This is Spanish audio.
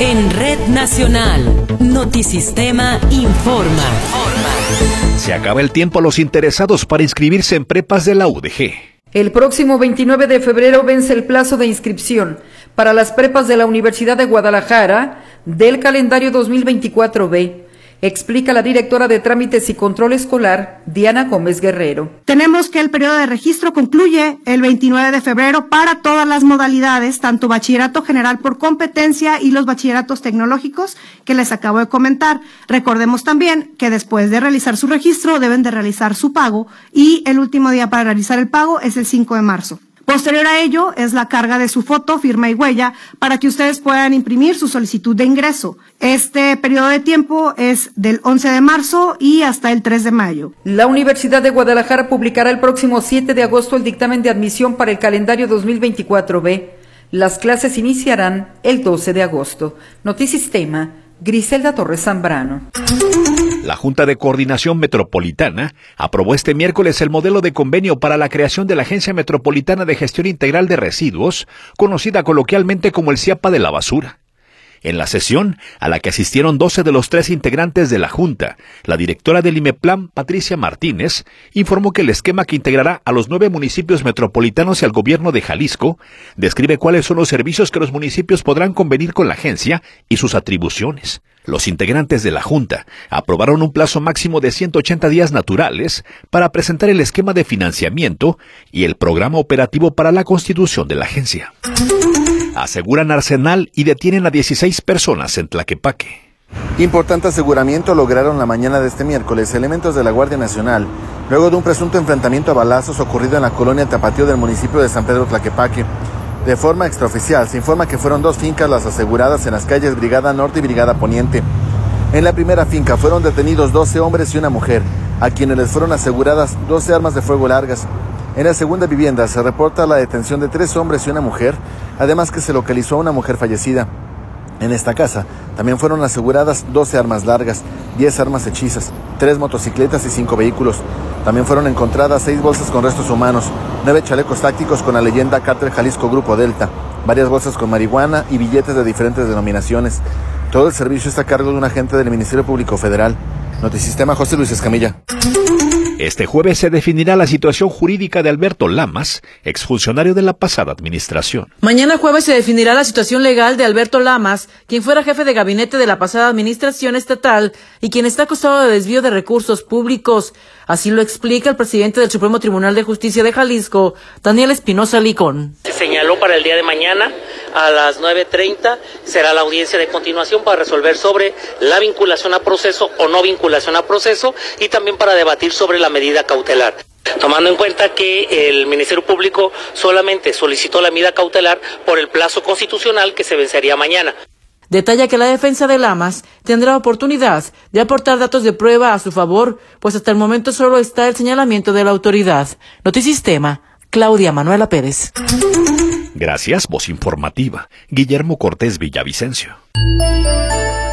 En Red Nacional, Notisistema informa. Se acaba el tiempo a los interesados para inscribirse en prepas de la UDG. El próximo 29 de febrero vence el plazo de inscripción para las prepas de la Universidad de Guadalajara del calendario 2024B. Explica la directora de Trámites y Control Escolar, Diana Gómez Guerrero. Tenemos que el periodo de registro concluye el 29 de febrero para todas las modalidades, tanto bachillerato general por competencia y los bachilleratos tecnológicos que les acabo de comentar. Recordemos también que después de realizar su registro deben de realizar su pago y el último día para realizar el pago es el 5 de marzo. Posterior a ello es la carga de su foto, firma y huella para que ustedes puedan imprimir su solicitud de ingreso. Este periodo de tiempo es del 11 de marzo y hasta el 3 de mayo. La Universidad de Guadalajara publicará el próximo 7 de agosto el dictamen de admisión para el calendario 2024B. Las clases iniciarán el 12 de agosto. Notisistema, Griselda Torres Zambrano. La Junta de Coordinación Metropolitana aprobó este miércoles el modelo de convenio para la creación de la Agencia Metropolitana de Gestión Integral de Residuos, conocida coloquialmente como el CIAPA de la basura. En la sesión, a la que asistieron 12 de los 13 integrantes de la Junta, la directora del IMEPLAN, Patricia Martínez, informó que el esquema que integrará a los 9 municipios metropolitanos y al gobierno de Jalisco describe cuáles son los servicios que los municipios podrán convenir con la agencia y sus atribuciones. Los integrantes de la Junta aprobaron un plazo máximo de 180 días naturales para presentar el esquema de financiamiento y el programa operativo para la constitución de la agencia. Aseguran arsenal y detienen a 16 personas en Tlaquepaque. Importante aseguramiento lograron la mañana de este miércoles elementos de la Guardia Nacional, luego de un presunto enfrentamiento a balazos ocurrido en la colonia Tapatío del municipio de San Pedro Tlaquepaque. De forma extraoficial, se informa que fueron 2 fincas las aseguradas en las calles Brigada Norte y Brigada Poniente. En la primera finca fueron detenidos 12 hombres y una mujer, a quienes les fueron aseguradas 12 armas de fuego largas. En la segunda vivienda se reporta la detención de 3 hombres y una mujer, además que se localizó a una mujer fallecida. En esta casa también fueron aseguradas 12 armas largas, 10 armas hechizas, 3 motocicletas y 5 vehículos. También fueron encontradas 6 bolsas con restos humanos, 9 chalecos tácticos con la leyenda Cártel Jalisco Grupo Delta, varias bolsas con marihuana y billetes de diferentes denominaciones. Todo el servicio está a cargo de un agente del Ministerio Público Federal. Notisistema, José Luis Escamilla. Este jueves se definirá la situación jurídica de Alberto Lamas, exfuncionario de la pasada administración. Mañana jueves se definirá la situación legal de Alberto Lamas, quien fuera jefe de gabinete de la pasada administración estatal y quien está acusado de desvío de recursos públicos. Así lo explica el presidente del Supremo Tribunal de Justicia de Jalisco, Daniel Espinosa Licón. Se señaló para el día de mañana a las 9:30 será la audiencia de continuación para resolver sobre la vinculación a proceso o no vinculación a proceso y también para debatir sobre la medida cautelar. Tomando en cuenta que el Ministerio Público solamente solicitó la medida cautelar por el plazo constitucional que se vencería mañana. Detalla que la defensa de Lamas tendrá oportunidad de aportar datos de prueba a su favor, pues hasta el momento solo está el señalamiento de la autoridad. Notisistema, Claudia Manuela Pérez. Gracias, voz informativa. Guillermo Cortés Villavicencio.